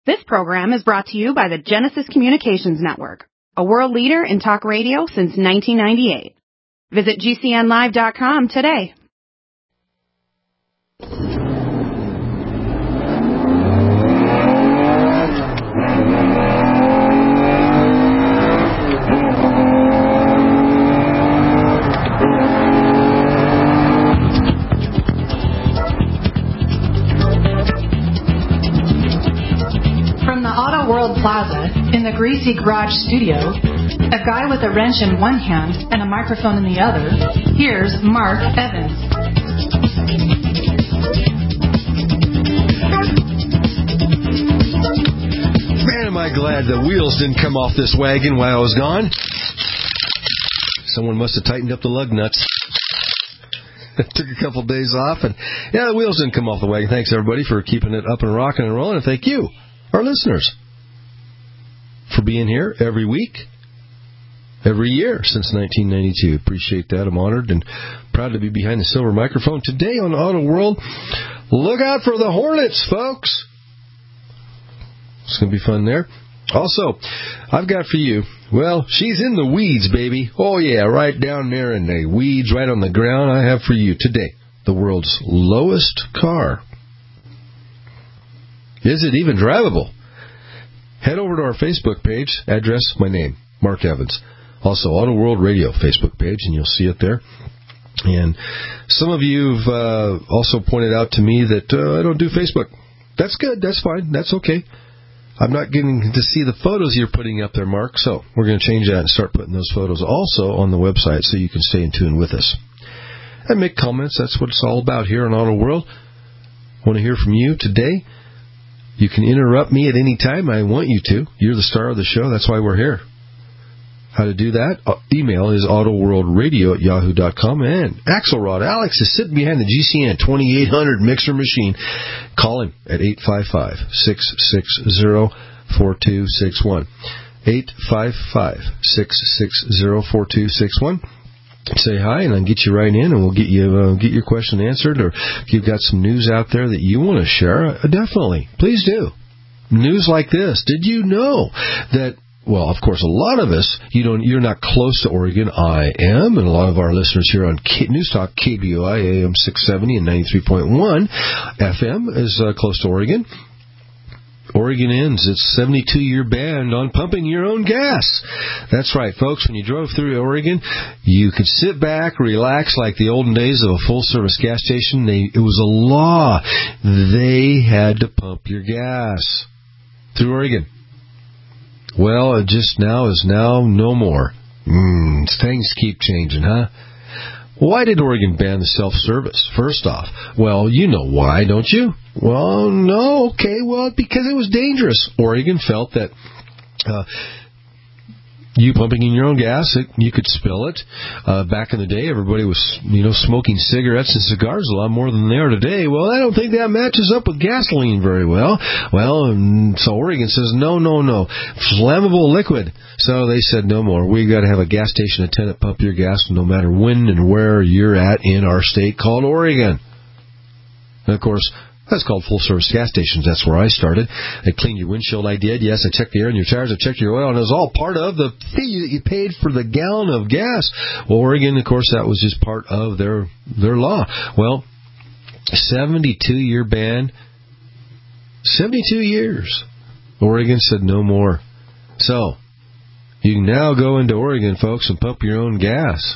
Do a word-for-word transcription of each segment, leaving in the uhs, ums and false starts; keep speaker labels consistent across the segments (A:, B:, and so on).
A: This program is brought to you by the Genesis Communications Network, a world leader in talk radio since nineteen ninety-eight. Visit G C N live dot com today.
B: World Plaza, in the Greasy Garage studio, a guy with a wrench in one hand and a microphone in the other, here's Mark Evans.
C: Man, am I glad the wheels didn't come off this wagon while I was gone. Someone must have tightened up the lug nuts. Took a couple days off, and yeah, the wheels didn't come off the wagon. Thanks, everybody, for keeping it up and rocking and rolling, and thank you, our listeners, for being here every week, every year since nineteen ninety-two. Appreciate that. I'm honored and proud to be behind the silver microphone today on Auto World. Look out for the Hornets, folks. It's going to be fun there. Also, I've got for you, well, she's in the weeds, baby. Oh, yeah, right down there in the weeds, right on the ground. I have for you today the world's lowest car. Is it even drivable? Head over to our Facebook page, address, my name, Mark Evans. Also, Auto World Radio Facebook page, and you'll see it there. And some of you have uh, also pointed out to me that uh, I don't do Facebook. That's good. That's fine. That's okay. I'm not getting to see the photos you're putting up there, Mark, so we're going to change that and start putting those photos also on the website so you can stay in tune with us. And make comments. That's what it's all about here on Auto World. I want to hear from you today. You can interrupt me at any time. I want you to. You're the star of the show. That's why we're here. How to do that? Uh, email is autoworldradio at yahoo dot com. And Axelrod, Alex, is sitting behind the G C N twenty-eight hundred mixer machine. Call him at eight five five, six six zero, four two six one. eight five five, six six zero, four two six one. Say hi, and I'll get you right in, and we'll get you uh, get your question answered. Or if you've got some news out there that you want to share, uh, definitely, please do. News like this. Did you know that? Well, of course, a lot of us, you don't, you're not close to Oregon. I am, and a lot of our listeners here on K- News Talk K B O I A M six seventy and ninety-three point one F M is uh, close to Oregon. Oregon ends its seventy-two-year ban on pumping your own gas. That's right, folks. When you drove through Oregon, you could sit back, relax like the olden days of a full-service gas station. They, it was a law. They had to pump your gas through Oregon. Well, it just now is now no more. Mm, things keep changing, huh? Why did Oregon ban the self-service? First off, well, you know why, don't you? Well, no, okay, well, because it was dangerous. Oregon felt that uh, you pumping in your own gas, it, you could spill it. Uh, back in the day, everybody was, you know, smoking cigarettes and cigars a lot more than they are today. Well, I don't think that matches up with gasoline very well. Well, and so Oregon says, no, no, no, flammable liquid. So they said no more. We got to have a gas station attendant pump your gas no matter when and where you're at in our state called Oregon. And of course, that's called full-service gas stations. That's where I started. I cleaned your windshield. I did. Yes, I checked the air in your tires. I checked your oil. And it was all part of the fee that you paid for the gallon of gas. Well, Oregon, of course, that was just part of their their law. Well, seventy-two-year ban. seventy-two years. Oregon said no more. So, you can now go into Oregon, folks, and pump your own gas.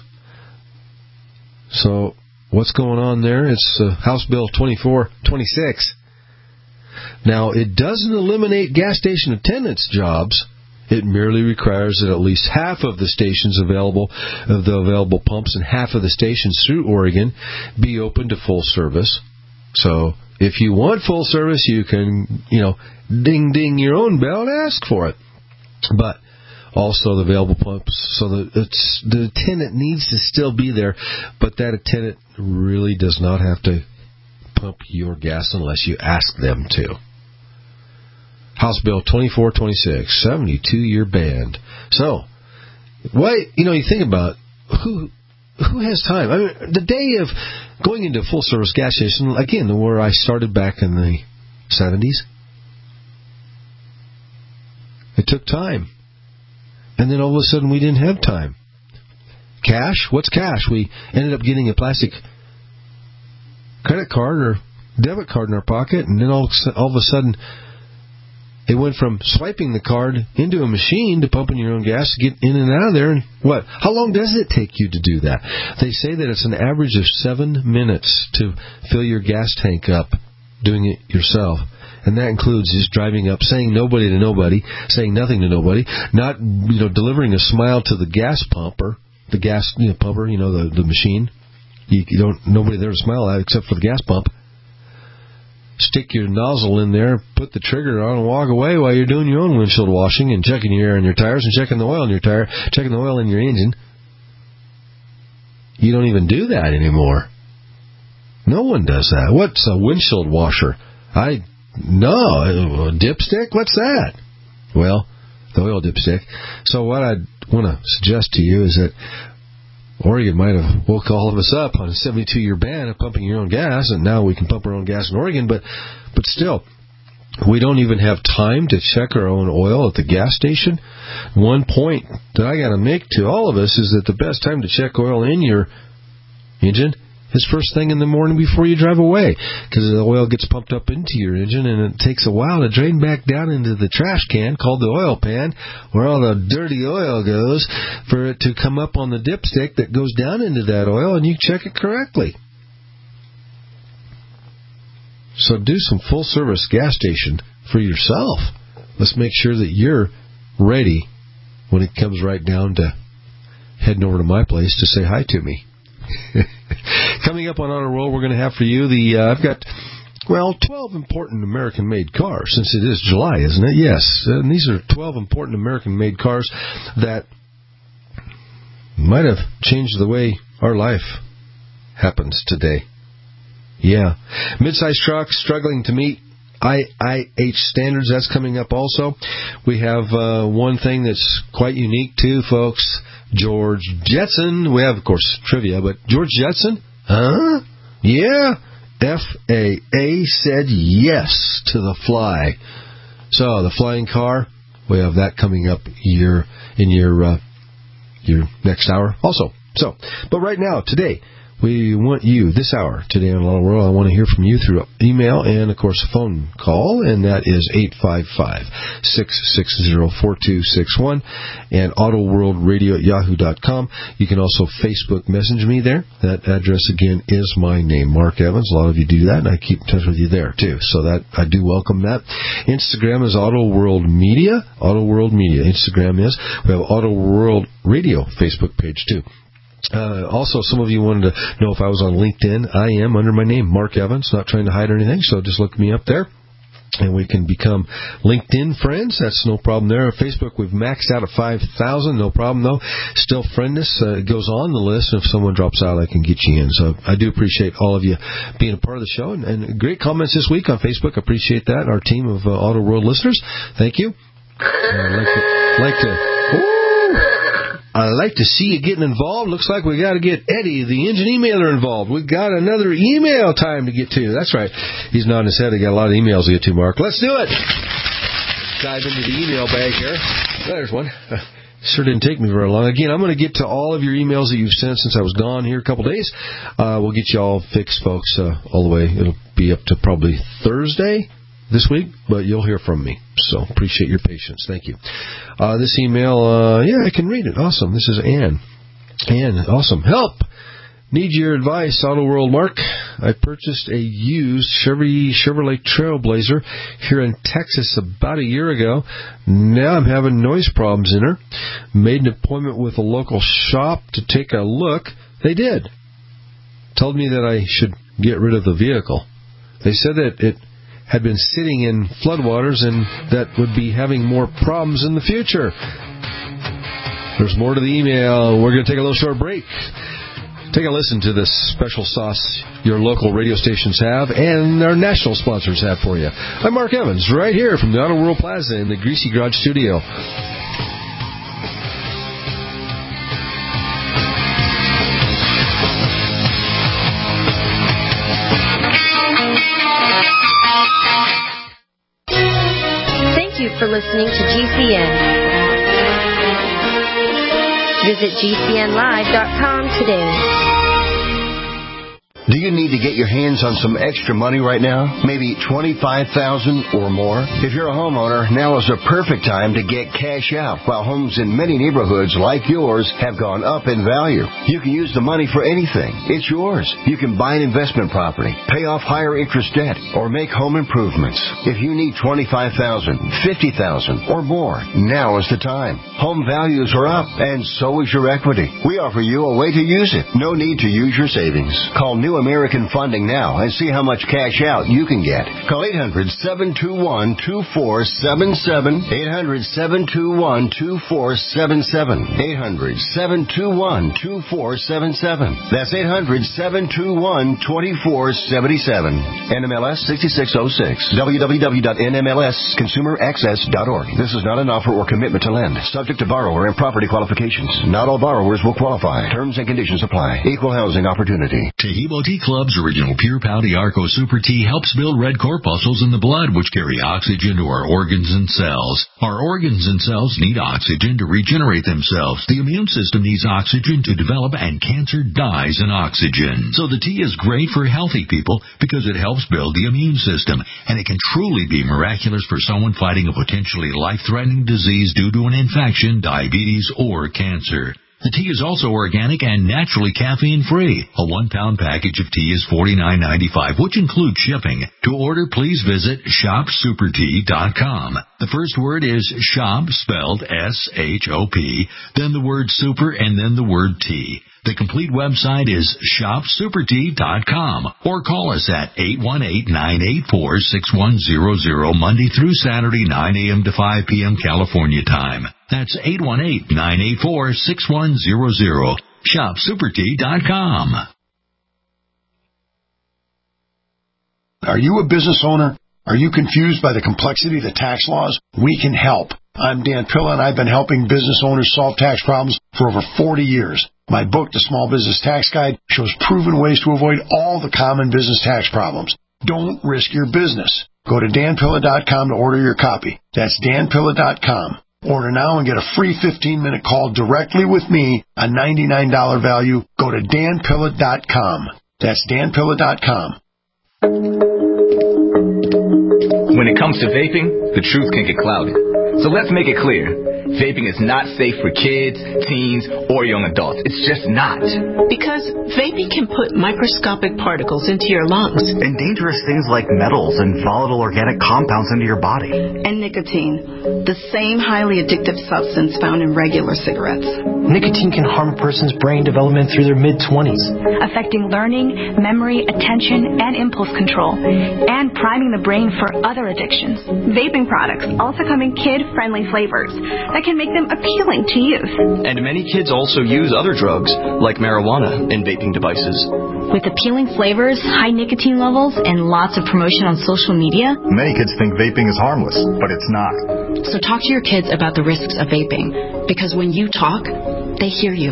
C: So, what's going on there? It's uh, House Bill twenty-four twenty-six. Now, it doesn't eliminate gas station attendants' jobs. It merely requires that at least half of the stations available, of the available pumps and half of the stations through Oregon be open to full service. So, if you want full service, you can, you know, ding, ding your own bell and ask for it. But also the available pumps, so the, it's, the attendant needs to still be there, but that attendant really does not have to pump your gas unless you ask them to. House Bill twenty-four twenty-six, seventy-two-year ban. So, why, you know, you think about who who has time? I mean, the day of going into a full-service gas station, again, where I started back in the seventies, It took time. And then all of a sudden we didn't have time. Cash? What's cash? We ended up getting a plastic credit card or debit card in our pocket, and then all, all of a sudden it went from swiping the card into a machine to pumping your own gas to get in and out of there. And what? How long does it take you to do that? They say that it's an average of seven minutes to fill your gas tank up doing it yourself. And that includes just driving up, saying nobody to nobody, saying nothing to nobody, not, you know, delivering a smile to the gas pumper, the gas you know, pumper, you know, the, the machine. You, you don't, nobody there to smile at except for the gas pump. Stick your nozzle in there, put the trigger on, and walk away while you're doing your own windshield washing and checking your air in your tires and checking the oil in your tire, checking the oil in your engine. You don't even do that anymore. No one does that. What's a windshield washer? I no a dipstick. What's that? Well, the oil dipstick. So what I want to suggest to you is that Oregon might have woke all of us up on a seventy-two year ban of pumping your own gas, and now we can pump our own gas in Oregon, but but still, we don't even have time to check our own oil at the gas station. One point that I got to make to all of us is that the best time to check oil in your engine is first thing in the morning before you drive away, because the oil gets pumped up into your engine, and it takes a while to drain back down into the trash can called the oil pan, where all the dirty oil goes, for it to come up on the dipstick that goes down into that oil, and you check it correctly. So do some full-service gas station for yourself. Let's make sure that you're ready when it comes right down to heading over to my place to say hi to me. Coming up on Auto World, we're going to have for you the, uh, I've got, well, twelve important American-made cars, since it is July, isn't it? Yes. And these are twelve important American-made cars that might have changed the way our life happens today. Yeah. Mid-size trucks struggling to meet I I H standards, that's coming up also. We have uh, one thing that's quite unique too, folks. George Jetson. We have, of course, trivia, but George Jetson? Huh? Yeah. F A A said yes to the fly. So, the flying car, we have that coming up your, in your, uh, your next hour also. So, but right now, today, we want you, this hour, today on Auto World, I want to hear from you through email and, of course, a phone call, and that is eight five five, six six zero, four two six one, and autoworldradio at yahoo dot com. You can also Facebook message me there. That address, again, is my name, Mark Evans. A lot of you do that, and I keep in touch with you there, too. So that I do welcome that. Instagram is Auto World Media. Auto World Media. Instagram is. We have Auto World Radio Facebook page, too. Uh, also, some of you wanted to know if I was on LinkedIn. I am under my name, Mark Evans. Not trying to hide anything, so just look me up there. And we can become LinkedIn friends. That's no problem there. Facebook, we've maxed out at five thousand. No problem, though. Still friend us. Uh, it goes on the list. If someone drops out, I can get you in. So I do appreciate all of you being a part of the show. And, and great comments this week on Facebook. I appreciate that. Our team of uh, Auto World listeners. Thank you. I'd like to... Like to ooh, I'd like to see you getting involved. Looks like we got to get Eddie, the engine emailer, involved. We've got another email time to get to. That's right. He's nodding his head. I got a lot of emails to get to, Mark. Let's do it. Dive into the email bag here. There's one. Sure didn't take me very long. Again, I'm going to get to all of your emails that you've sent since I was gone here a couple days. Uh, we'll get you all fixed, folks, uh, all the way. It'll be up to probably Thursday this week, but you'll hear from me. So appreciate your patience. Thank you. Uh, this email, uh, yeah, I can read it. Awesome. This is Ann. Ann, awesome. Help! Need your advice, Auto World Mark. I purchased a used Chevy Chevrolet Trailblazer here in Texas about a year ago. Now I'm having noise problems in her. Made an appointment with a local shop to take a look. They did. Told me that I should get rid of the vehicle. They said that it had been sitting in floodwaters and that would be having more problems in the future. There's more to the email. We're going to take a little short break. Take a listen to this special sauce your local radio stations have and our national sponsors have for you. I'm Mark Evans, right here from the Auto World Plaza in the Greasy Garage Studio.
D: Thank you for listening to G C N. Visit G C N live dot com today.
E: Do you need to get your hands on some extra money right now? Maybe twenty-five thousand dollars or more? If you're a homeowner, now is the perfect time to get cash out while homes in many neighborhoods like yours have gone up in value. You can use the money for anything. It's yours. You can buy an investment property, pay off higher interest debt, or make home improvements. If you need twenty-five thousand dollars, fifty thousand dollars or more, now is the time. Home values are up, and so is your equity. We offer you a way to use it. No need to use your savings. Call New American Funding now and see how much cash out you can get. Call eight hundred, seven two one, two four seven seven, eight hundred, seven two one, two four seven seven, eight hundred, seven two one, two four seven seven. That's eight hundred, seven two one, two four seven seven. N M L S sixty-six oh six. w w w dot n m l s consumer access dot org. This is not an offer or commitment to lend. Subject to borrower and property qualifications. Not all borrowers will qualify. Terms and conditions apply. Equal housing opportunity.
F: Tehebo Tea Club's original Pure Pouty Arco Super Tea helps build red corpuscles in the blood, which carry oxygen to our organs and cells. Our organs and cells need oxygen to regenerate themselves. The immune system needs oxygen to develop, and cancer dies in oxygen. So the tea is great for healthy people because it helps build the immune system, and it can truly be miraculous for someone fighting a potentially life-threatening disease due to an infection, diabetes, or cancer. The tea is also organic and naturally caffeine-free. A one-pound package of tea is forty-nine ninety-five, which includes shipping. To order, please visit shop super tea dot com. The first word is shop, spelled S H O P, then the word super, and then the word tea. The complete website is shop super tea dot com, or call us at eight one eight, nine eight four, six one zero zero Monday through Saturday, nine a.m. to five p.m. California time. That's eight one eight, nine eight four, six one zero zero. shop super tea dot com.
G: Are you a business owner? Are you confused by the complexity of the tax laws? We can help. I'm Dan Pilla, and I've been helping business owners solve tax problems for over forty years. My book, The Small Business Tax Guide, shows proven ways to avoid all the common business tax problems. Don't risk your business. Go to dan pilla dot com to order your copy. That's dan pilla dot com. Order now and get a free fifteen-minute call directly with me, a ninety-nine dollars value. Go to dan pilla dot com. That's dan pilla dot com.
H: When it comes to vaping, the truth can get clouded. So let's make it clear. Vaping is not safe for kids, teens, or young adults. It's just not.
I: Because vaping can put microscopic particles into your lungs.
J: And dangerous things like metals and volatile organic compounds into your body.
K: And nicotine, the same highly addictive substance found in regular cigarettes.
L: Nicotine can harm a person's brain development through their mid-twenties.
M: Affecting learning, memory, attention, and impulse control. And priming the brain for other addictions.
N: Vaping products also come in kid-friendly flavors that can make them appealing to youth.
O: And many kids also use other drugs, like marijuana, in vaping devices.
P: With appealing flavors, high nicotine levels, and lots of promotion on social media,
Q: many kids think vaping is harmless, but it's not.
P: So talk to your kids about the risks of vaping, because when you talk, they hear you.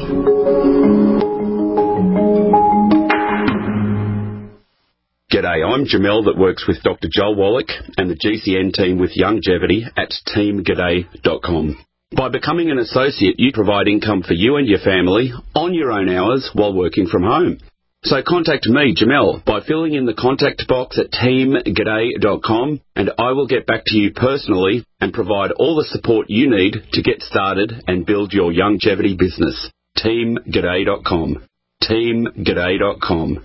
R: G'day, I'm Jamel that works with Doctor Joel Wallach and the G C N team with Longevity at team g'day dot com. By becoming an associate, you provide income for you and your family on your own hours while working from home. So contact me, Jamel, by filling in the contact box at team g'day dot com, and I will get back to you personally and provide all the support you need to get started and build your longevity business. team g'day dot com. team g'day dot com.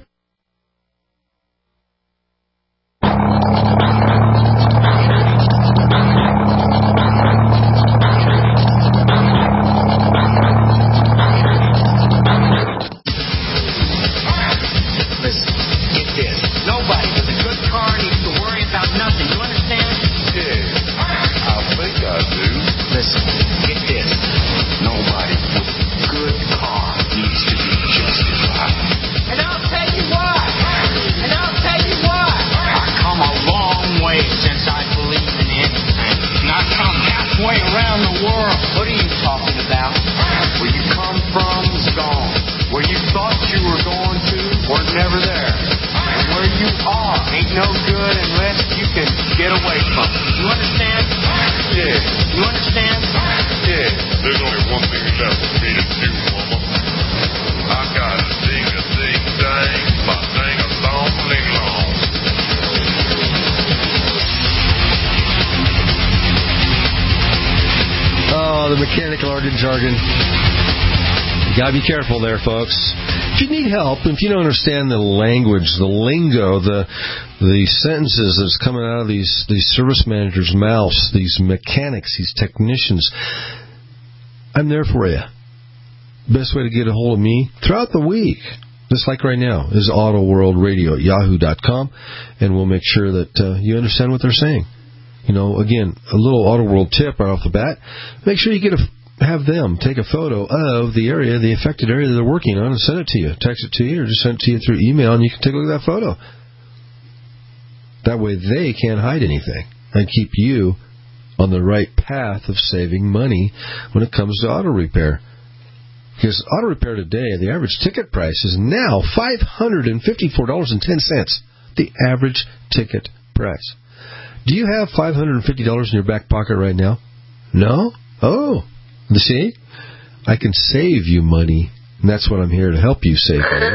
C: the mechanical art and jargon. You gotta be careful there, folks. If you need help, if you don't understand the language, the lingo, the the sentences that's coming out of these, these service managers' mouths, these mechanics, these technicians, I'm there for you. Best way to get a hold of me throughout the week, just like right now, is Auto World Radio at yahoo dot com, and we'll make sure that uh, you understand what they're saying. You know, again, a little Auto World tip right off the bat. Make sure you get a have them take a photo of the area, the affected area that they're working on, and send it to you. Text it to you, or just send it to you through email, and you can take a look at that photo. That way they can't hide anything and keep you on the right path of saving money when it comes to auto repair. Because auto repair today, the average ticket price is now five hundred fifty-four dollars and ten cents. The average ticket price. Do you have five hundred fifty dollars in your back pocket right now? No? Oh. You see? I can save you money, and that's what I'm here to help you save money.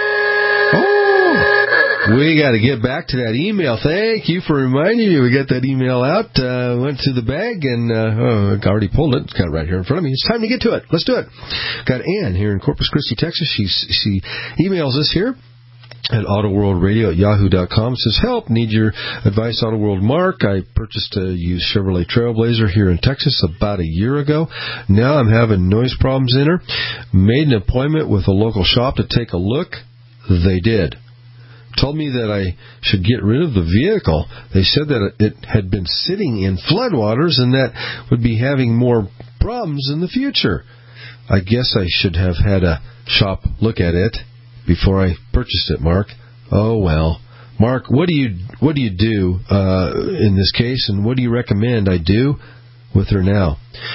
C: Oh! We got to get back to that email. Thank you for reminding me. We got that email out, uh, went to the bag, and uh, oh, I already pulled it. It's got it right here in front of me. It's time to get to it. Let's do it. Got Ann here in Corpus Christi, Texas. She, she emails us here at AutoWorldRadio at yahoo dot com. It says, help, need your advice, Auto World Mark. I purchased a used Chevrolet Trailblazer here in Texas about a year ago. Now I'm having noise problems in her. Made an appointment with a local shop to take a look. They did. Told me that I should get rid of the vehicle. They said that it had been sitting in floodwaters and that would be having more problems in the future. I guess I should have had a shop look at it before I purchased it, Mark. Oh, well. Mark, what do you what do you do uh, in this case, and what do you recommend I do with her now?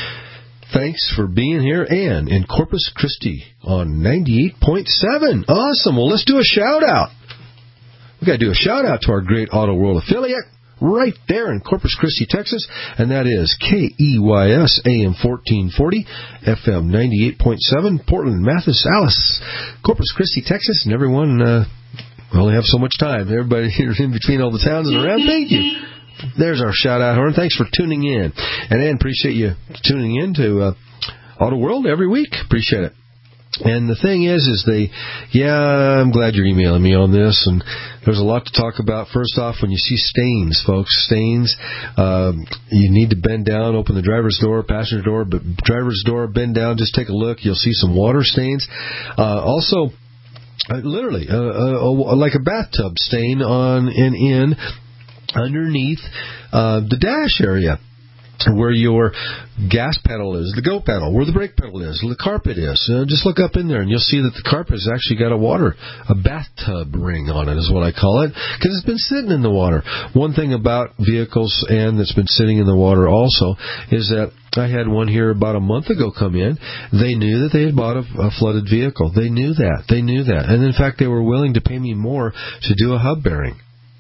C: Thanks for being here, Ann, in Corpus Christi on ninety-eight point seven. Awesome. Well, let's do a shout-out. We've got to do a shout-out to our great Auto World affiliate right there in Corpus Christi, Texas, and that is K E Y S A M fourteen forty, F M ninety-eight point seven, Portland, Mathis, Alice, Corpus Christi, Texas, and everyone, uh, we only have so much time. Everybody here in between all the towns and around, thank you. There's our shout-out horn. Thanks for tuning in. And Ann, appreciate you tuning in to uh, Auto World every week. Appreciate it. And the thing is, is they, yeah, I'm glad you're emailing me on this, and there's a lot to talk about. First off, when you see stains, folks, stains, um, you need to bend down, open the driver's door, passenger door, but driver's door, bend down, just take a look. You'll see some water stains. Uh, also, uh, literally, uh, uh, like a bathtub stain on and in underneath uh, the dash area, where your gas pedal is, the go pedal, where the brake pedal is, the carpet is. Uh, just look up in there and you'll see that the carpet has actually got a water, a bathtub ring on it is what I call it, because it's been sitting in the water. One thing about vehicles, and that's been sitting in the water also, is that I had one here about a month ago come in. They knew that they had bought a, a flooded vehicle. They knew that. They knew that. And in fact, they were willing to pay me more to do a hub bearing.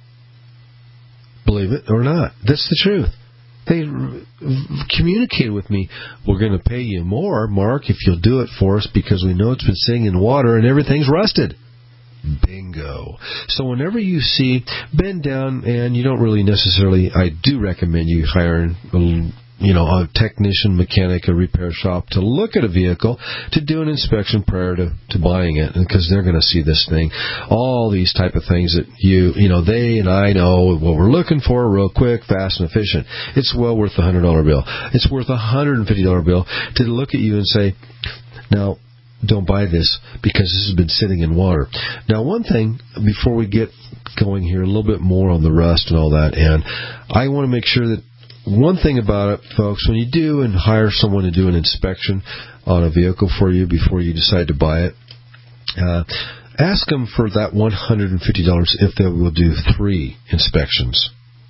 C: Believe it or not. That's the truth. They communicated with me, we're going to pay you more, Mark, if you'll do it for us, because we know it's been sitting in water and everything's rusted. Bingo. So whenever you see, bend down, and you don't really necessarily, I do recommend you hiring a you know, a technician, mechanic, a repair shop to look at a vehicle, to do an inspection prior to, to buying it, because they're going to see this thing. All these type of things that you, you know, they and I know what we're looking for, real quick, fast, and efficient. It's well worth a one hundred dollar bill. It's worth a one hundred fifty dollar bill to look at you and say, now, don't buy this because this has been sitting in water. Now, one thing, before we get going here, a little bit more on the rust and all that, and I want to make sure that one thing about it, folks, when you do and hire someone to do an inspection on a vehicle for you before you decide to buy it, uh, ask them for that one hundred fifty dollars if they will do three inspections.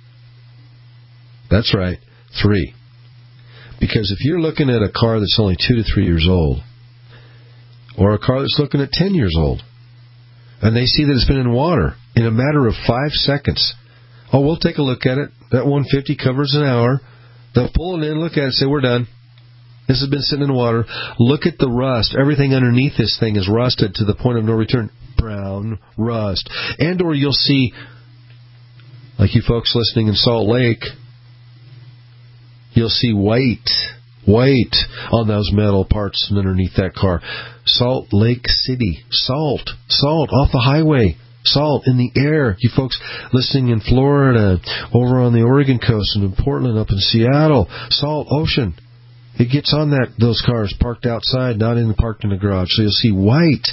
C: That's right, three. Because if you're looking at a car that's only two to three years old, or a car that's looking at ten years old, and they see that it's been in water in a matter of five seconds, oh, we'll take a look at it. That one hundred fifty covers an hour. They'll pull it in, look at it, and say, we're done. This has been sitting in water. Look at the rust. Everything underneath this thing is rusted to the point of no return. Brown rust. And or you'll see, like you folks listening in Salt Lake, you'll see white, white on those metal parts underneath that car. Salt Lake City. Salt. Salt off the highway. Salt in the air. You folks listening in Florida, over on the Oregon coast, and in Portland, up in Seattle. Salt ocean. It gets on that those cars parked outside, not in parked in the garage. So you'll see white.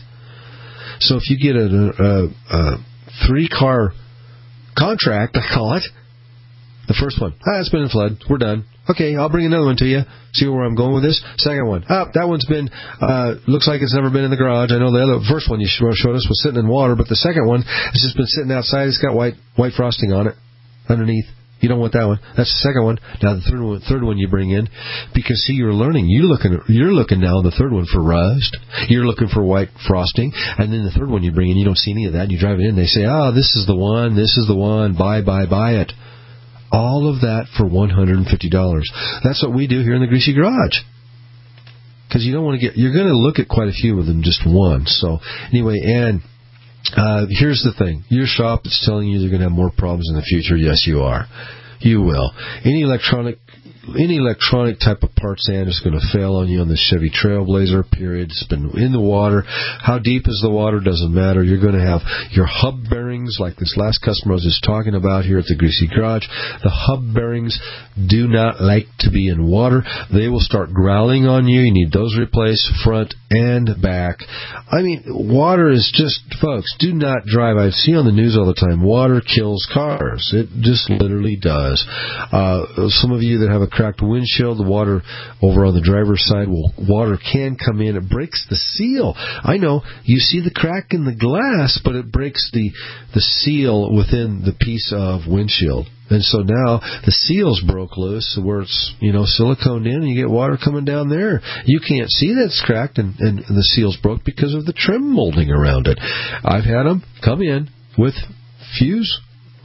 C: So if you get a, a, a three-car contract, I call it, the first one, ah, it's been in flood. We're done. Okay, I'll bring another one to you. See where I'm going with this? Second one. Ah, that one's been, uh, looks like it's never been in the garage. I know the other first one you showed us was sitting in water, but the second one has just been sitting outside. It's got white white frosting on it underneath. You don't want that one. That's the second one. Now the third one, third one you bring in, because see, you're learning. You're looking, you're looking now in the third one for rust. You're looking for white frosting, and then the third one you bring in, you don't see any of that. And you drive it in, they say, "Oh, this is the one. This is the one. Buy, buy, buy it." All of that for one hundred fifty dollars. That's what we do here in the Greasy Garage. Because you don't want to get, you're going to look at quite a few of them, just one. So anyway, and uh, here's the thing. Your shop is telling you you're going to have more problems in the future. Yes, you are. You will. Any electronic any electronic type of part sand is going to fail on you on the Chevy Trailblazer, period. It's been in the water. How deep is the water? Doesn't matter. You're going to have your hub bearings, like this last customer I was just talking about here at the Greasy Garage. The hub bearings do not like to be in water. They will start growling on you. You need those replaced front and back. I mean, water is just, folks, do not drive. I see on the news all the time, water kills cars. It just literally does. Uh, some of you that have a cracked windshield, the water over on the driver's side, well, water can come in. It breaks the seal. I know you see the crack in the glass, but it breaks the the seal within the piece of windshield. And so now the seal's broke loose where it's, you know, siliconed in, and you get water coming down there. You can't see that it's cracked and, and the seal's broke because of the trim molding around it. I've had them come in with fuse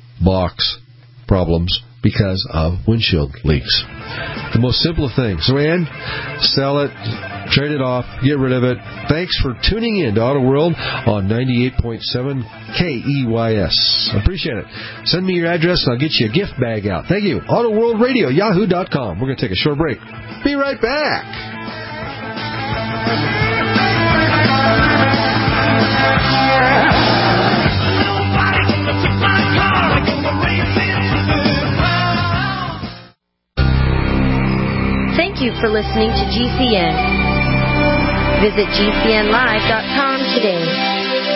C: box problems because of windshield leaks. The most simple thing. So, Ann, sell it, trade it off, get rid of it. Thanks for tuning in to Auto World on ninety-eight point seven K E Y S. Appreciate it. Send me your address and I'll get you a gift bag out. Thank you. Auto World Radio, yahoo dot com. We're going to take a short break. Be right back.
D: Thank you for listening to G C N. Visit G C N live dot com today.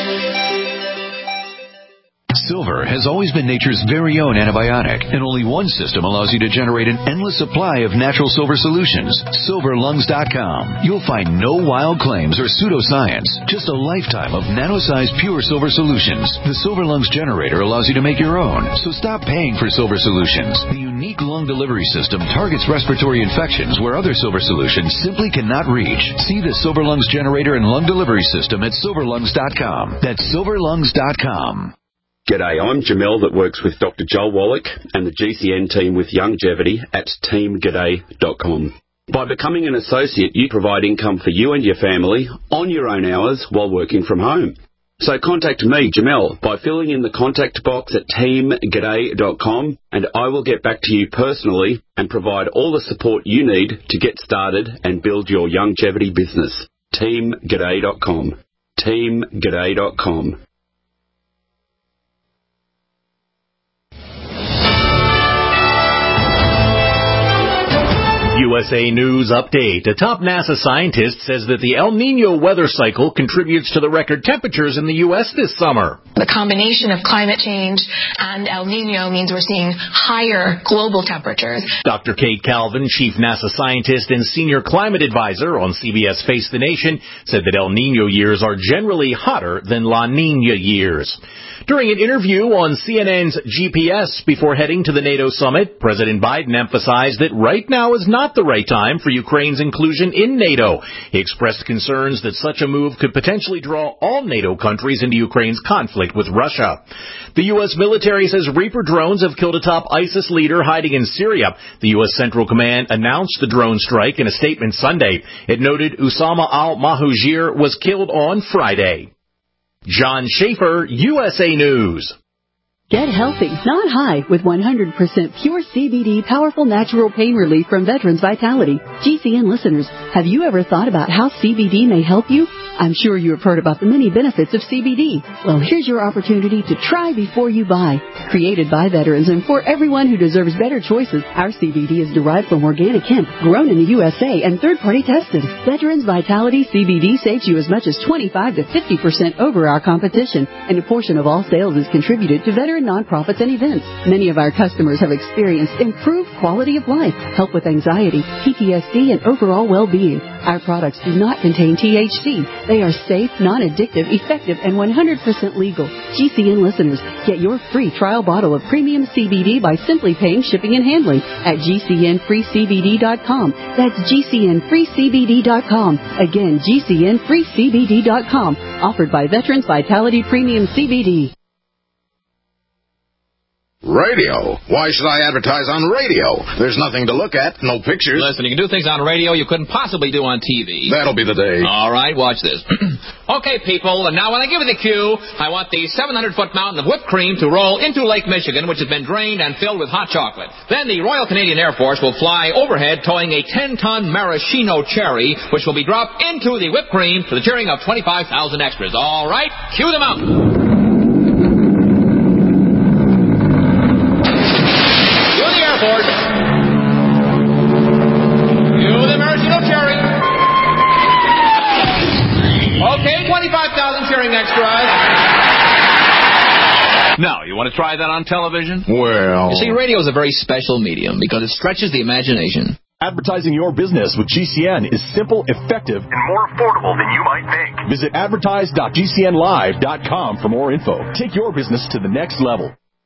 F: Silver has always been nature's very own antibiotic, and only one system allows you to generate an endless supply of natural silver solutions. Silver Lungs dot com. You'll find no wild claims or pseudoscience, just a lifetime of nano-sized pure silver solutions. The Silver Lungs generator allows you to make your own, so stop paying for silver solutions. The unique lung delivery system targets respiratory infections where other silver solutions simply cannot reach. See the Silver Lungs generator and lung delivery system at Silver Lungs dot com. That's Silver Lungs dot com.
R: G'day, I'm Jamel that works with Doctor Joel Wallach and the G C N team with Longevity at team g'day dot com. By becoming an associate, you provide income for you and your family on your own hours while working from home. So contact me, Jamel, by filling in the contact box at team g'day dot com, and I will get back to you personally and provide all the support you need to get started and build your longevity business. team g'day dot com. team g'day dot com.
S: U S A News Update. A top NASA scientist says that the El Niño weather cycle contributes to the record temperatures in the U S this summer.
T: The combination of climate change and El Niño means we're seeing higher global temperatures.
S: Doctor Kate Calvin, chief NASA scientist and senior climate advisor on C B S Face the Nation, said that El Niño years are generally hotter than La Niña years. During an interview on C N N's G P S before heading to the NATO summit, President Biden emphasized that right now is not the right time for Ukraine's inclusion in NATO. He expressed concerns that such a move could potentially draw all NATO countries into Ukraine's conflict with Russia. The U S military says Reaper drones have killed a top ISIS leader hiding in Syria. The U S Central Command announced the drone strike in a statement Sunday. It noted Usama al-Mahujir was killed on Friday. John Schaefer, U S A News.
U: Get healthy, not high, with one hundred percent pure C B D powerful natural pain relief from Veterans Vitality. G C N listeners, have you ever thought about how C B D may help you? I'm sure you have heard about the many benefits of C B D. Well, here's your opportunity to try before you buy. Created by veterans and for everyone who deserves better choices, our C B D is derived from organic hemp, grown in the U S A, and third-party tested. Veterans Vitality C B D saves you as much as twenty-five to fifty percent over our competition, and a portion of all sales is contributed to veteran nonprofits and events. Many of our customers have experienced improved quality of life, help with anxiety, P T S D, and overall well-being. Our products do not contain T H C. They are safe, non-addictive, effective, and one hundred percent legal. G C N listeners, get your free trial bottle of premium C B D by simply paying shipping and handling at G C N free C B D dot com. That's G C N free C B D dot com. Again, G C N free C B D dot com. Offered by Veterans Vitality Premium C B D.
V: Radio? Why should I advertise on radio? There's nothing to look at, no pictures.
W: Listen, you can do things on radio you couldn't possibly do on T V.
V: That'll be the day.
W: All right, watch this. Okay, people, and now when I give you the cue, I want the seven hundred foot mountain of whipped cream to roll into Lake Michigan, which has been drained and filled with hot chocolate. Then the Royal Canadian Air Force will fly overhead towing a ten ton maraschino cherry, which will be dropped into the whipped cream to the cheering of twenty-five thousand extras. All right, cue the mountain. Ford. You the maraschino cherry. Okay, twenty-five thousand cheering extras.
X: Now, you want to try that on television?
V: Well...
X: You see, radio is a very special medium because it stretches the imagination.
Y: Advertising your business with G C N is simple, effective, and more affordable than you might think. Visit advertise dot G C N live dot com for more info. Take your business to the next level.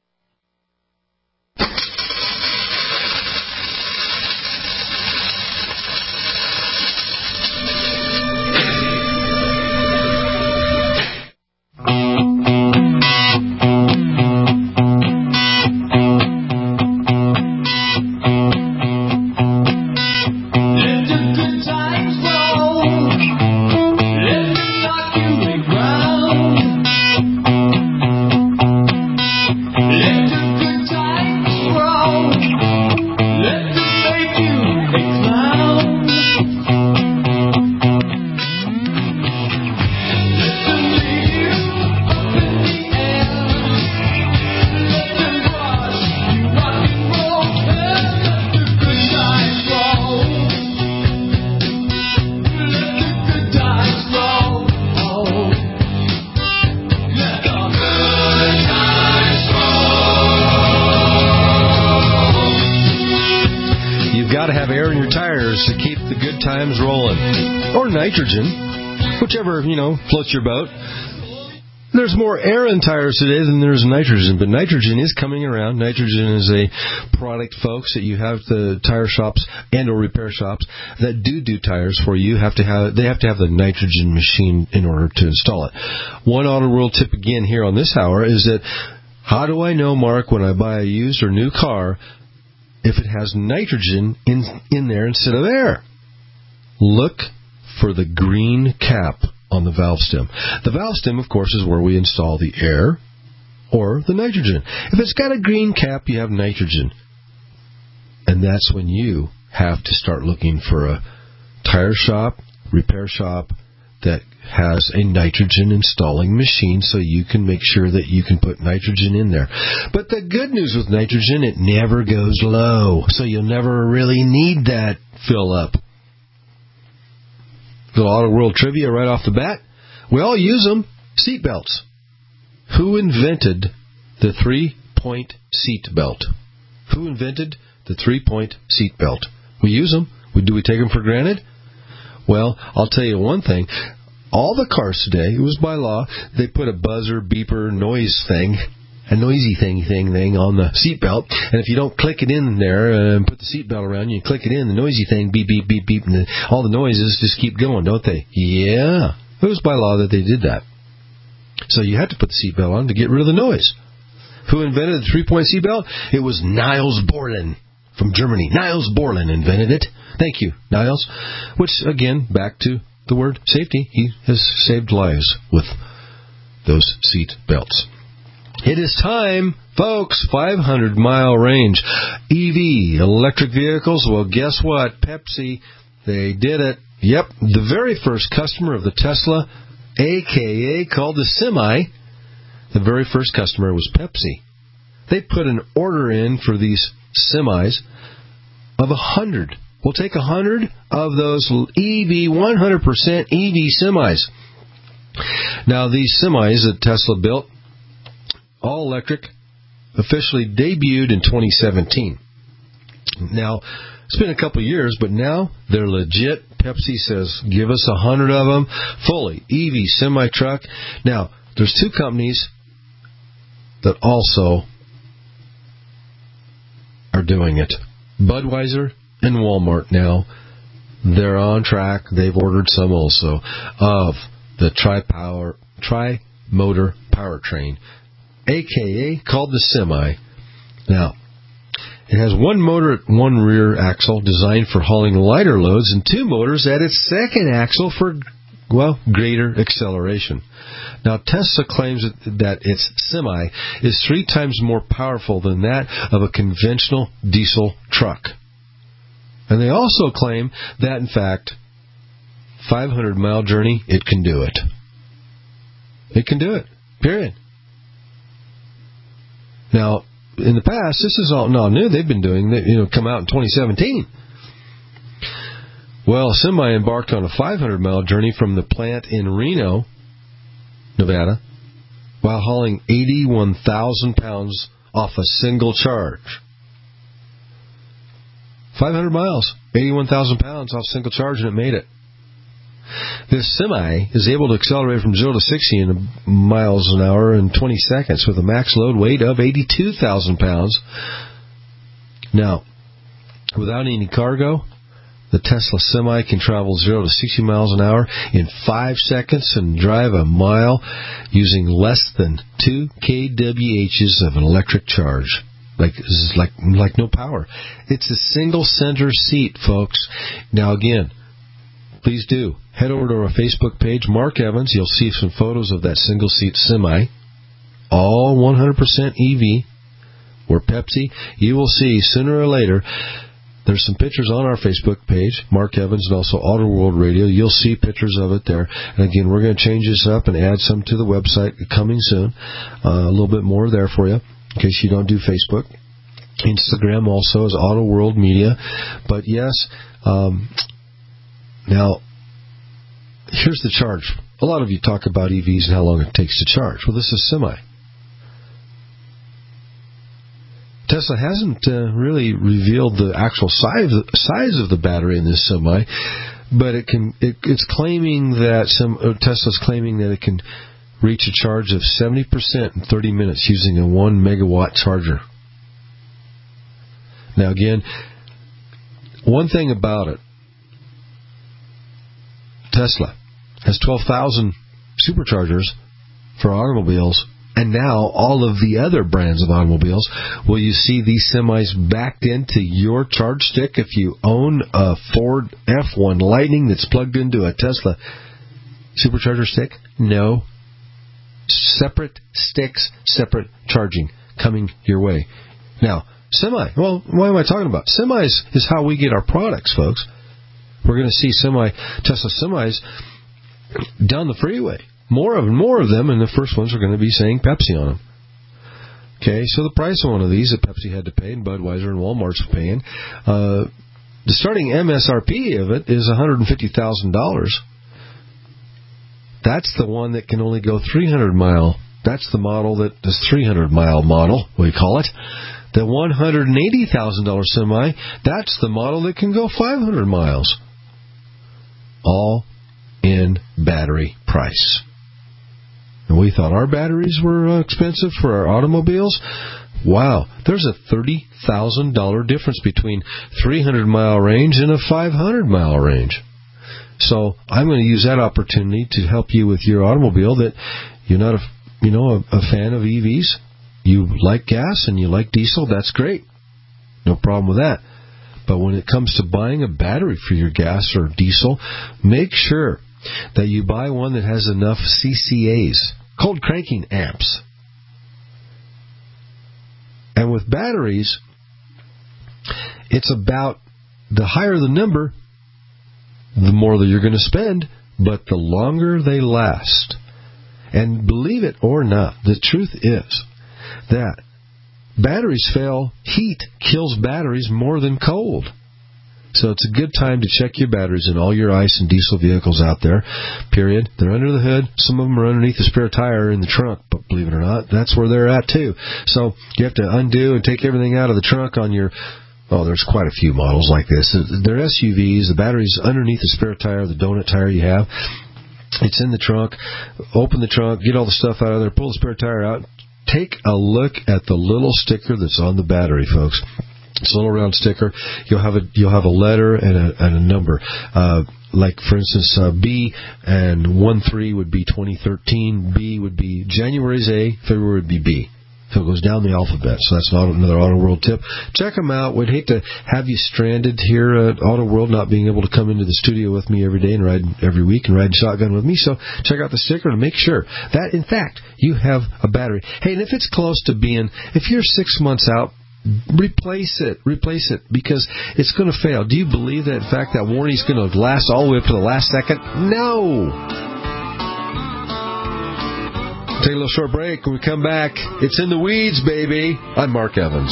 C: To keep the good times rolling. Or nitrogen, whichever, you know, floats your boat. There's more air in tires today than there's nitrogen, but nitrogen is coming around. Nitrogen is a product, folks, that you have the tire shops and or repair shops that do do tires for you. Have to have they have to have the nitrogen machine in order to install it. One Auto World tip again here on this hour is that how do I know, Mark, when I buy a used or new car, if it has nitrogen in in there instead of air? Look for the green cap on the valve stem. The valve stem, of course, is where we install the air or the nitrogen. If it's got a green cap, you have nitrogen. And that's when you have to start looking for a tire shop, repair shop that has a nitrogen installing machine so you can make sure that you can put nitrogen in there. But the good news with nitrogen, it never goes low, so you'll never really need that fill up. Little Auto World trivia right off the bat. We all use them. Seat belts. Who invented the three-point seat belt? Who invented the three-point seat belt? We use them. Do we take them for granted? Well, I'll tell you one thing. All the cars today, it was by law, they put a buzzer, beeper, noise thing, a noisy thing thing thing on the seatbelt. And if you don't click it in there and put the seatbelt around you and click it in, the noisy thing, beep, beep, beep, beep, and the, all the noises just keep going, don't they? Yeah. It was by law that they did that. So you had to put the seatbelt on to get rid of the noise. Who invented the three-point seatbelt? It was Niels Borlin from Germany. Niels Borlin invented it. Thank you, Niles. Which, again, back to the word safety. He has saved lives with those seat belts. It is time, folks, five hundred mile range. E V, electric vehicles. Well, guess what? Pepsi, they did it. Yep, the very first customer of the Tesla, a k a called the Semi, the very first customer was Pepsi. They put an order in for these semis of one hundred. We'll take one hundred of those E V, one hundred percent E V semis. Now, these semis that Tesla built, all electric, officially debuted in twenty seventeen. Now, it's been a couple of years, but now they're legit. Pepsi says, give us one hundred of them, fully E V semi-truck. Now, there's two companies that also are doing it. Budweiser and Walmart now. They're on track. They've ordered some also of the tri-power, tri-motor powertrain, a k a called the Semi. Now, it has one motor at one rear axle designed for hauling lighter loads and two motors at its second axle for, well, greater acceleration. Now, Tesla claims that its Semi is three times more powerful than that of a conventional diesel truck. And they also claim that, in fact, five hundred mile journey, it can do it. It can do it, period. Now, in the past, this is all not new. They've been doing, you know, come out in twenty seventeen. Well, Semi embarked on a five hundred mile journey from the plant in Reno, Nevada, while hauling eighty-one thousand pounds off a single charge. five hundred miles, eighty-one thousand pounds off single charge, and it made it. This Semi is able to accelerate from zero to sixty in miles an hour in twenty seconds with a max load weight of eighty-two thousand pounds. Now, without any cargo, the Tesla Semi can travel zero to sixty miles an hour in five seconds and drive a mile using less than two kilowatts of an electric charge. Like, like, like no power. It's a single center seat, folks. Now, again, please do head over to our Facebook page, Mark Evans. You'll see some photos of that single seat Semi, all one hundred percent E V. Or Pepsi. You will see sooner or later. There's some pictures on our Facebook page, Mark Evans, and also Auto World Radio. You'll see pictures of it there. And again, we're going to change this up and add some to the website coming soon. Uh, a little bit more there for you, in case you don't do Facebook. Instagram also is Auto World Media. But yes, um, now, here's the charge. A lot of you talk about E Vs and how long it takes to charge. Well, this is Semi. Tesla hasn't uh, really revealed the actual size size of the battery in this Semi, but it can. It, it's claiming that some uh, Tesla's claiming that it can reach a charge of seventy percent in thirty minutes using a one megawatt charger. Now, again, one thing about it, Tesla has twelve thousand superchargers for automobiles. And now, all of the other brands of automobiles, will you see these semis backed into your charge stick if you own a Ford F one Lightning that's plugged into a Tesla supercharger stick? No. Separate sticks, separate charging coming your way. Now, Semi, well, what am I talking about? Semis is how we get our products, folks. We're going to see semi Tesla semis down the freeway. More of more of them, and the first ones are going to be saying Pepsi on them. Okay, so the price of one of these that Pepsi had to pay, and Budweiser and Walmart's paying, uh, the starting M S R P of it is one hundred fifty thousand dollars. That's the one that can only go three hundred mile. That's the model that is three hundred mile model, we call it. The one hundred eighty thousand dollars Semi, that's the model that can go five hundred miles. All in battery price. And we thought our batteries were uh, expensive for our automobiles. Wow, there's a thirty thousand dollars difference between three hundred mile range and a five hundred mile range. So I'm going to use that opportunity to help you with your automobile that you're not a, you know, a, a fan of E Vs. You like gas and you like diesel, that's great. No problem with that. But when it comes to buying a battery for your gas or diesel, make sure that you buy one that has enough C C As, cold cranking amps. And with batteries, it's about the higher the number, the more that you're going to spend, but the longer they last. And believe it or not, the truth is that batteries fail. Heat kills batteries more than cold. So it's a good time to check your batteries in all your ICE and diesel vehicles out there, period. They're under the hood. Some of them are underneath the spare tire in the trunk, but believe it or not, that's where they're at too. So you have to undo and take everything out of the trunk on your... Oh, there's quite a few models like this. They're S U Vs. The battery's underneath the spare tire, the donut tire you have. It's in the trunk. Open the trunk, get all the stuff out of there, pull the spare tire out. Take a look at the little sticker that's on the battery, folks. It's a little round sticker. You'll have a you'll have a letter and a, and a number. Uh, like, for instance, uh, B and one three would be twenty thirteen. B would be January's A, February would be B. So it goes down the alphabet. So that's another Auto World tip. Check them out. We'd hate to have you stranded here at Auto World, not being able to come into the studio with me every day and ride every week and ride shotgun with me. So check out the sticker to make sure that, in fact, you have a battery. Hey, and if it's close to being, if you're six months out, replace it. Replace it, because it's going to fail. Do you believe that, in fact, that warranty is going to last all the way up to the last second? No! Take a little short break. When we come back, it's In the Weeds, baby. I'm Mark Evans.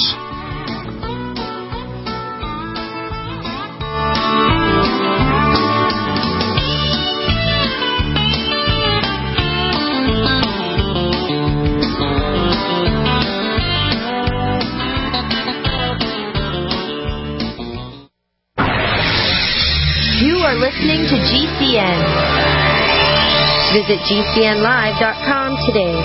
D: You are listening to G C N. Visit G C N live dot com today.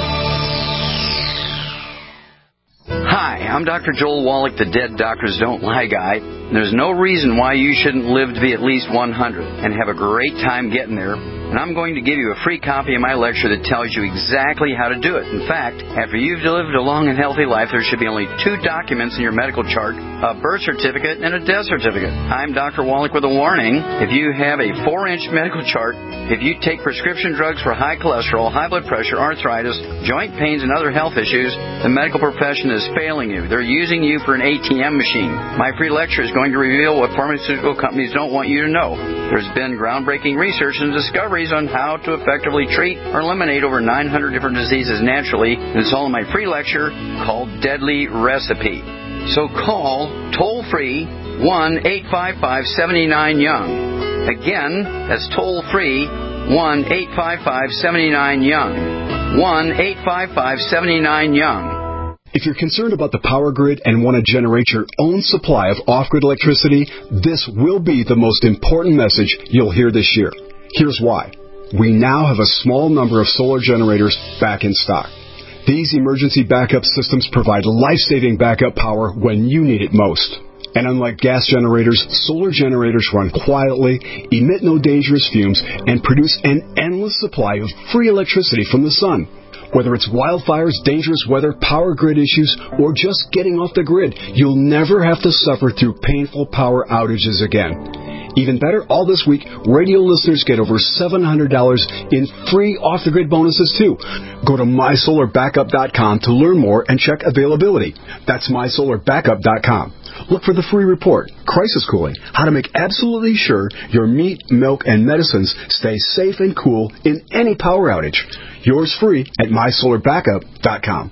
A: Hi, I'm Doctor Joel Wallach, the Dead Doctors Don't Lie guy. There's no reason why you shouldn't live to be at least one hundred and have a great time getting there. And I'm going to give you a free copy of my lecture that tells you exactly how to do it. In fact, after you've lived a long and healthy life, there should be only two documents in your medical chart, a birth certificate and a death certificate. I'm Doctor Wallach with a warning. If you have a four-inch medical chart, if you take prescription drugs for high cholesterol, high blood pressure, arthritis, joint pains, and other health issues, the medical profession is failing you. They're using you for an A T M machine. My free lecture is going to reveal what pharmaceutical companies don't want you to know. There's been groundbreaking research and discoveries on how to effectively treat or eliminate over nine hundred different diseases naturally, and it's all in my free lecture called Deadly Recipe. So call toll-free one eight five five seven nine young. Again, that's toll-free one eight five five seven nine young. one eight five five seven nine young.
Y: If you're concerned about the power grid and want to generate your own supply of off-grid electricity, this will be the most important message you'll hear this year. Here's why. We now have a small number of solar generators back in stock. These emergency backup systems provide life-saving backup power when you need it most. And unlike gas generators, solar generators run quietly, emit no dangerous fumes, and produce an endless supply of free electricity from the sun. Whether it's wildfires, dangerous weather, power grid issues, or just getting off the grid, you'll never have to suffer through painful power outages again. Even better, all this week, radio listeners get over seven hundred dollars in free off-the-grid bonuses, too. Go to my solar backup dot com to learn more and check availability. That's my solar backup dot com. Look for the free report, Crisis Cooling, how to make absolutely sure your meat, milk, and medicines stay safe and cool in any power outage. Yours free at my solar backup dot com.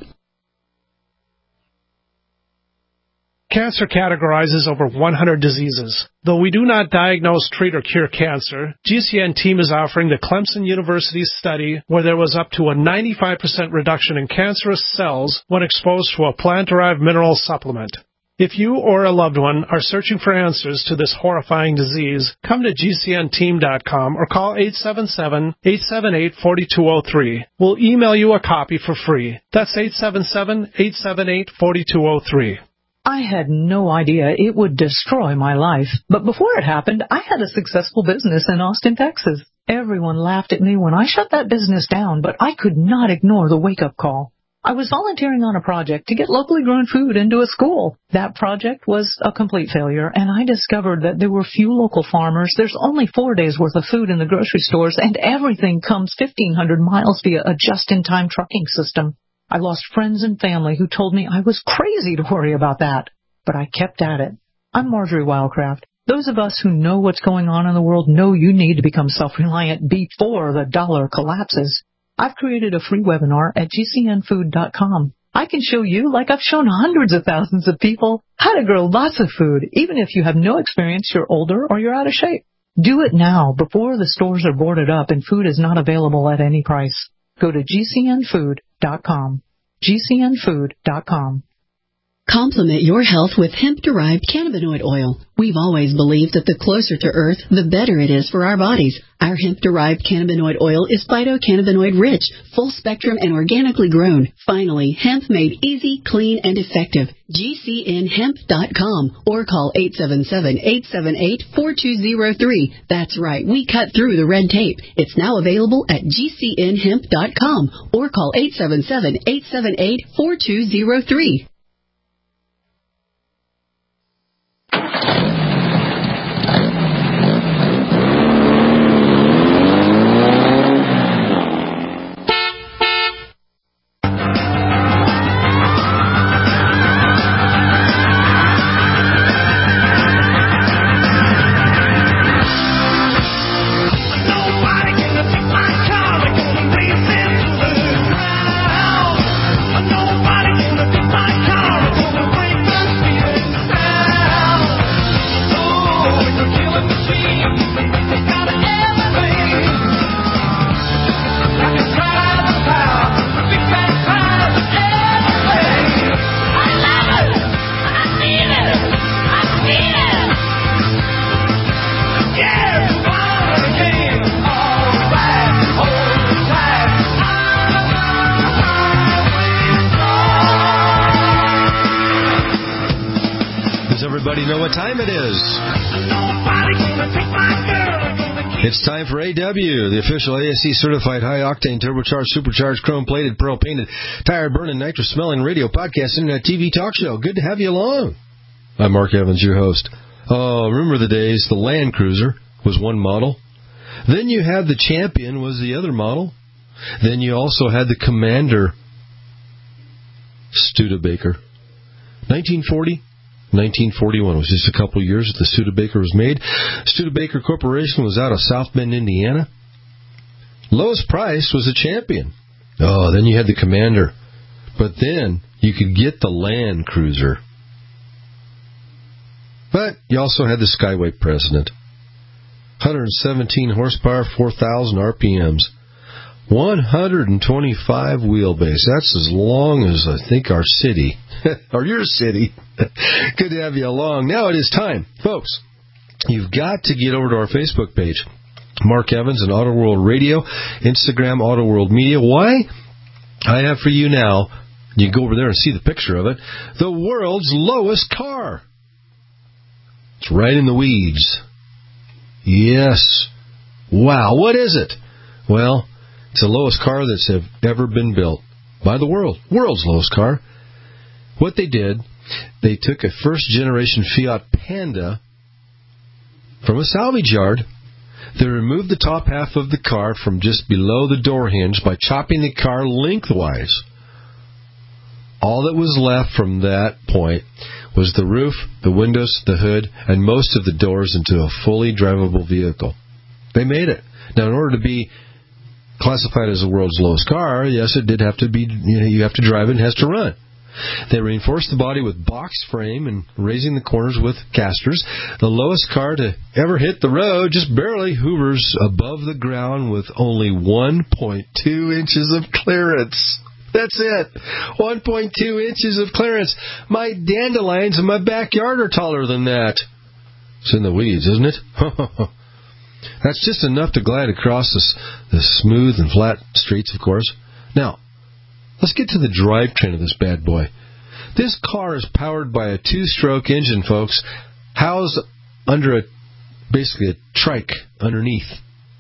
B: Cancer categorizes over one hundred diseases. Though we do not diagnose, treat, or cure cancer, G C N team is offering the Clemson University study where there was up to a ninety-five percent reduction in cancerous cells when exposed to a plant-derived mineral supplement. If you or a loved one are searching for answers to this horrifying disease, come to G C N team dot com or call eight seven seven, eight seven eight, four two zero three. We'll email you a copy for free. That's eight seven seven, eight seven eight, four two zero three.
E: I had no idea it would destroy my life. But before it happened, I had a successful business in Austin, Texas. Everyone laughed at me when I shut that business down, but I could not ignore the wake-up call. I was volunteering on a project to get locally grown food into a school. That project was a complete failure, and I discovered that there were few local farmers. There's only four days' worth of food in the grocery stores, and everything comes fifteen hundred miles via a just-in-time trucking system. I lost friends and family who told me I was crazy to worry about that. But I kept at it. I'm Marjorie Wildcraft. Those of us who know what's going on in the world know you need to become self-reliant before the dollar collapses. I've created a free webinar at G C N food dot com. I can show you, like I've shown hundreds of thousands of people, how to grow lots of food, even if you have no experience, you're older, or you're out of shape. Do it now, before the stores are boarded up and food is not available at any price. Go to G C N food dot com. G C N food dot com.
U: Complement your health with hemp-derived cannabinoid oil. We've always believed that the closer to Earth, the better it is for our bodies. Our hemp-derived cannabinoid oil is phytocannabinoid-rich, full-spectrum, and organically grown. Finally, hemp made easy, clean, and effective. G C N hemp dot com or call eight seven seven, eight seven eight, four two zero three. That's right, we cut through the red tape. It's now available at G C N hemp dot com or call eight seven seven, eight seven eight, four two zero three.
C: Know what time it is. It's time for A W, the official A S C certified high-octane, turbocharged, supercharged, chrome-plated, pearl-painted, tire-burning, nitrous-smelling radio podcast, internet, T V talk show. Good to have you along. I'm Mark Evans, your host. Oh, remember the days the Land Cruiser was one model. Then you had the Champion was the other model. Then you also had the Commander Studebaker. nineteen forty nineteen forty-one was just a couple of years that the Studebaker was made. Studebaker Corporation was out of South Bend, Indiana. Lowest price was the Champion. Oh, then you had the Commander. But then you could get the Land Cruiser. But you also had the Skyway President. one hundred seventeen horsepower, four thousand R P Ms. one hundred twenty-five wheelbase. That's as long as, I think, our city. or your city. Good to have you along. Now it is time. Folks, you've got to get over to our Facebook page. Mark Evans and Auto World Radio. Instagram, Auto World Media. Why? I have for you now, you can go over there and see the picture of it, the world's lowest car. It's right in the weeds. Yes. Wow. What is it? Well, it's the lowest car that's ever been built by the world. World's lowest car. What they did, they took a first-generation Fiat Panda from a salvage yard. They removed the top half of the car from just below the door hinge by chopping the car lengthwise. All that was left from that point was the roof, the windows, the hood, and most of the doors into a fully drivable vehicle. They made it. Now, in order to be classified as the world's lowest car, yes, it did have to be, you know, you have to drive it and it has to run. They reinforced the body with box frame and raising the corners with casters. The lowest car to ever hit the road just barely hovers above the ground with only one point two inches of clearance. That's it. one point two inches of clearance. My dandelions in my backyard are taller than that. It's in the weeds, isn't it? That's just enough to glide across the, the smooth and flat streets, of course. Now, let's get to the drivetrain of this bad boy. This car is powered by a two-stroke engine, folks, housed under a basically a trike underneath.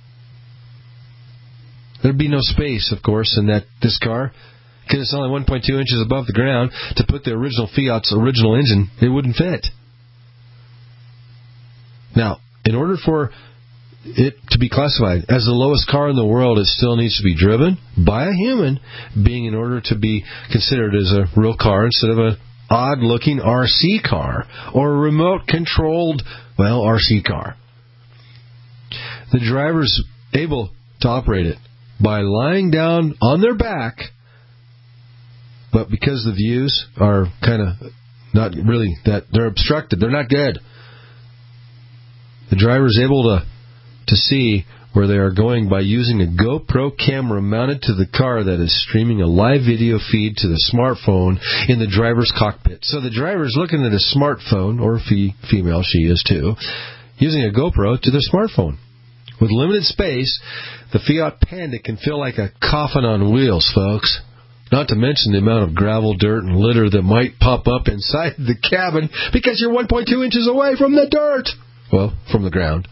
C: There'd be no space, of course, in that this car, because it's only one point two inches above the ground. To put the original Fiat's original engine, it wouldn't fit. Now, in order for it to be classified as the lowest car in the world, it still needs to be driven by a human being in order to be considered as a real car instead of an odd-looking R C car or a remote-controlled, well, R C car. The driver's able to operate it by lying down on their back, but because the views are kind of not really that, they're obstructed, they're not good. The driver's able to to see where they are going by using a GoPro camera mounted to the car that is streaming a live video feed to the smartphone in the driver's cockpit. So the driver's looking at a smartphone, or fe- female, she is too, using a GoPro to their smartphone. With limited space, the Fiat Panda can feel like a coffin on wheels, folks. Not to mention the amount of gravel, dirt, and litter that might pop up inside the cabin because you're one point two inches away from the dirt. Well, from the ground.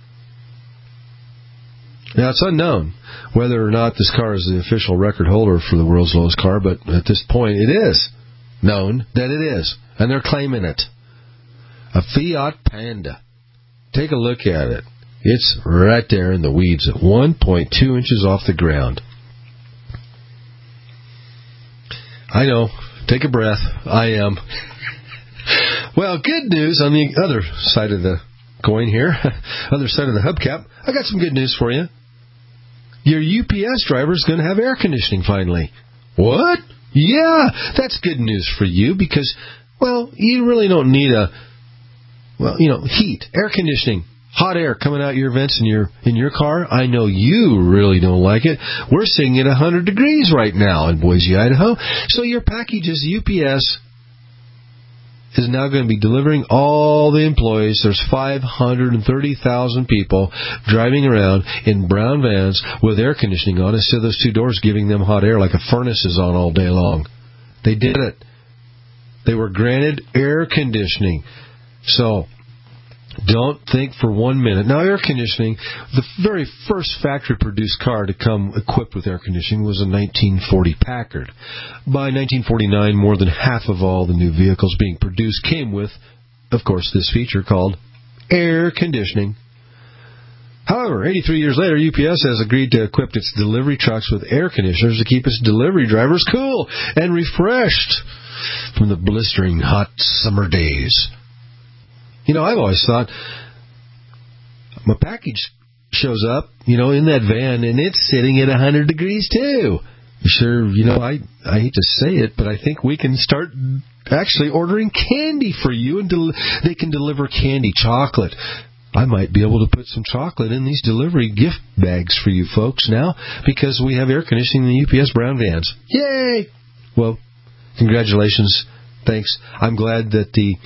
C: Now, it's unknown whether or not this car is the official record holder for the world's lowest car, but at this point it is known that it is, and they're claiming it. A Fiat Panda. Take a look at it. It's right there in the weeds at one point two inches off the ground. I know. Take a breath. I am. Well, good news on the other side of the coin here, other side of the hubcap. I got some good news for you. Your U P S driver is going to have air conditioning finally. What? Yeah, that's good news for you because, well, you really don't need a, well, you know, heat, air conditioning, hot air coming out your vents in your in your car. I know you really don't like it. We're sitting at one hundred degrees right now in Boise, Idaho. So your package is U P S is now going to be delivering all the employees. There's five hundred thirty thousand people driving around in brown vans with air conditioning on instead of those two doors giving them hot air like a furnace is on all day long. They did it. They were granted air conditioning. So don't think for one minute. Now, air conditioning, the very first factory-produced car to come equipped with air conditioning was a nineteen forty Packard. By nineteen forty-nine, more than half of all the new vehicles being produced came with, of course, this feature called air conditioning. However, eighty-three years later, U P S has agreed to equip its delivery trucks with air conditioners to keep its delivery drivers cool and refreshed from the blistering hot summer days. You know, I've always thought my package shows up, you know, in that van, and it's sitting at one hundred degrees, too. Sure, you know, I, I hate to say it, but I think we can start actually ordering candy for you, and del- they can deliver candy, chocolate. I might be able to put some chocolate in these delivery gift bags for you folks now because we have air conditioning in the U P S brown vans. Yay! Well, congratulations. Thanks. I'm glad that the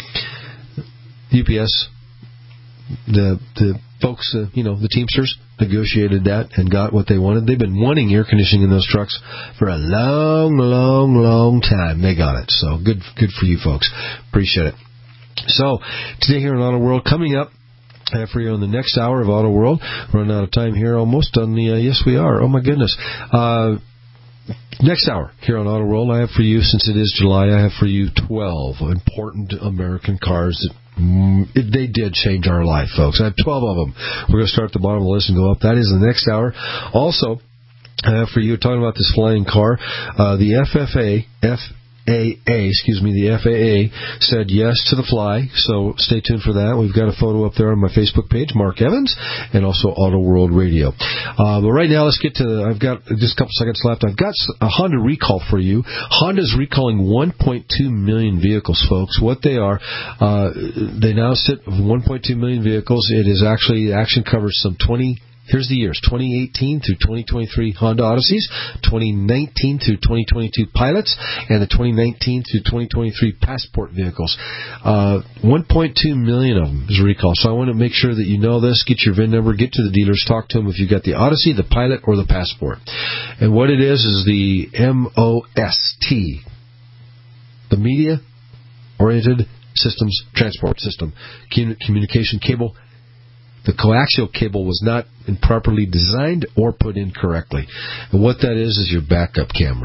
C: U P S, the the folks, uh, you know, the Teamsters, negotiated that and got what they wanted. They've been wanting air conditioning in those trucks for a long, long, long time. They got it. So good good for you folks. Appreciate it. So today here in Auto World, coming up, I have for you on the next hour of Auto World. Running out of time here almost on the, uh, yes we are. Oh my goodness. Uh, Next hour here on Auto World, I have for you, since it is July, I have for you twelve important American cars that mm, it, they did change our life, folks. I have twelve of them. We're going to start at the bottom of the list and go up. That is the next hour. Also, I have for you, talking about this flying car, uh, the F F A, F A A, excuse me, the F A A said yes to the fly, so stay tuned for that. We've got a photo up there on my Facebook page, Mark Evans, and also Auto World Radio. Uh, but right now, let's get to, the, I've got just a couple seconds left. I've got a Honda recall for you. Honda's recalling one point two million vehicles, folks. What they are, uh, they now sit with one point two million vehicles. It is actually, action covers some twenty Here's the years, twenty eighteen through twenty twenty-three Honda Odysseys, twenty nineteen through twenty twenty-two Pilots, and the twenty nineteen through twenty twenty-three Passport vehicles. Uh, one point two million of them is recall. So I want to make sure that you know this. Get your V I N number, get to the dealers, talk to them if you've got the Odyssey, the Pilot, or the Passport. And what it is is the M O S T, the Media Oriented Systems Transport System, communication cable. The coaxial cable was not improperly designed or put in correctly. And what that is is your backup camera.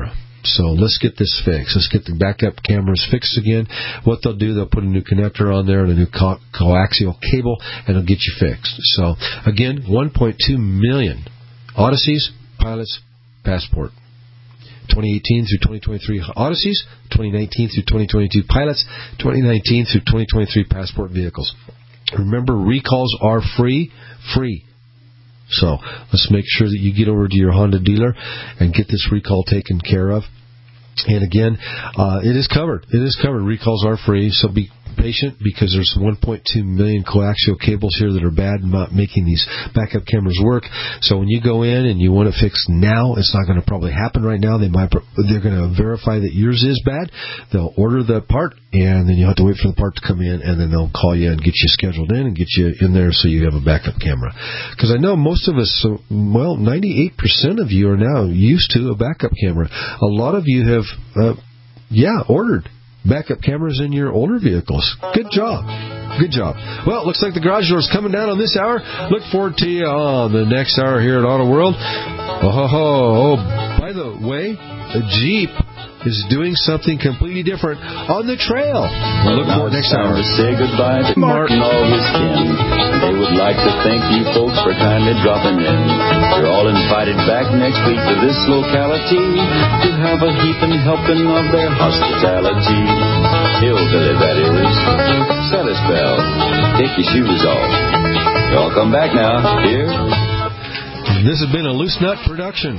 C: So let's get this fixed. Let's get the backup cameras fixed again. What they'll do, they'll put a new connector on there and a new co- coaxial cable, and it'll get you fixed. So, again, one point two million Odysseys, Pilots, Passport. twenty eighteen through twenty twenty-three Odysseys, twenty nineteen through twenty twenty-two Pilots, twenty nineteen through twenty twenty-three Passport vehicles. Remember, recalls are free, free. So let's make sure that you get over to your Honda dealer and get this recall taken care of. And again, uh, it is covered. It is covered. Recalls are free, so be patient because there's one point two million coaxial cables here that are bad and not making these backup cameras work. So when you go in and you want it fixed now, it's not going to probably happen right now. They might, they're going to verify that yours is bad. They'll order the part, and then you have to wait for the part to come in, and then they'll call you and get you scheduled in and get you in there so you have a backup camera. Because I know most of us, well, ninety-eight percent of you are now used to a backup camera. A lot of you have, uh, yeah, ordered backup cameras in your older vehicles. Good job. Good job. Well, it looks like the garage door is coming down on this hour. Look forward to you on the next hour here at Auto World. Oh, ho, ho. Oh, by the way, a Jeep is doing something completely different on the trail. We'll look forward next hour.
G: To say goodbye to Mark and all his kin. They would like to thank you folks for kindly dropping in. You're all invited back next week to this locality to have a heaping helping of their hospitality. Hillbilly, that is. Set a spell. Take your shoes off. Y'all come back now. Here.
C: This has been a Loose Nut production.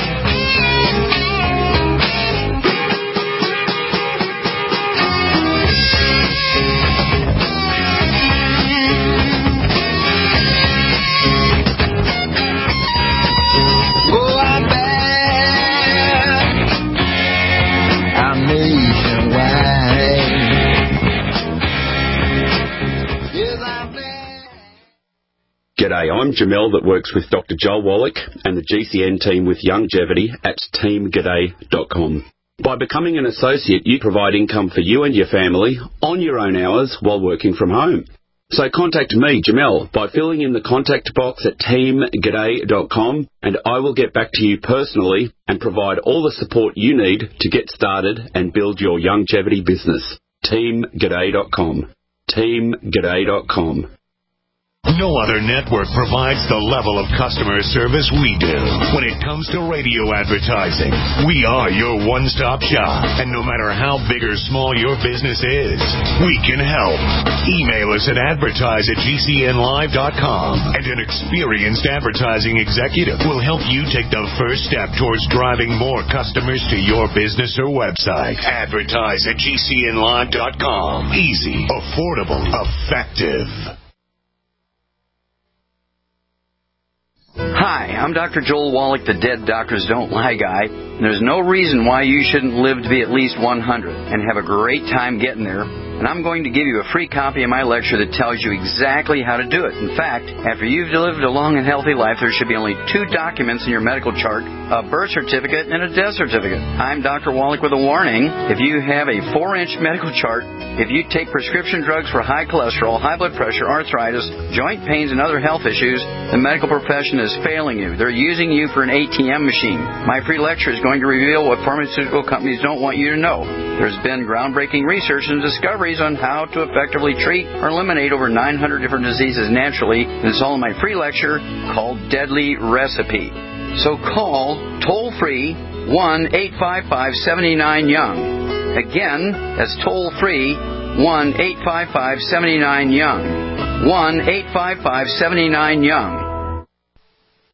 R: G'day, I'm Jamel that works with Doctor Joel Wallach and the G C N team with Longevity at team g'day dot com. By becoming an associate, you provide income for you and your family on your own hours while working from home. So contact me, Jamel, by filling in the contact box at team g'day dot com, and I will get back to you personally and provide all the support you need to get started and build your longevity business. team g'day dot com. team g'day dot com.
F: No other network provides the level of customer service we do. When it comes to radio advertising, we are your one-stop shop. And no matter how big or small your business is, we can help. Email us at advertise at g c n live dot com, and an experienced advertising executive will help you take the first step towards driving more customers to your business or website. Advertise at g c n live dot com. Easy, affordable, effective.
A: Hi, I'm Doctor Joel Wallach, the Dead Doctors Don't Lie guy. And there's no reason why you shouldn't live to be at least one hundred and have a great time getting there. And I'm going to give you a free copy of my lecture that tells you exactly how to do it. In fact, after you've lived a long and healthy life, there should be only two documents in your medical chart, a birth certificate and a death certificate. I'm Doctor Wallach with a warning. If you have a four-inch medical chart, if you take prescription drugs for high cholesterol, high blood pressure, arthritis, joint pains, and other health issues, the medical profession is failing you. They're using you for an A T M machine. My free lecture is going to reveal what pharmaceutical companies don't want you to know. There's been groundbreaking research and discoveries on how to effectively treat or eliminate over nine hundred different diseases naturally. This is all in my free lecture called Deadly Recipe. So call toll-free one eight five five, seven nine, young. Again, that's toll-free one eight five five, seven nine, young. one eight five five, seven nine, young.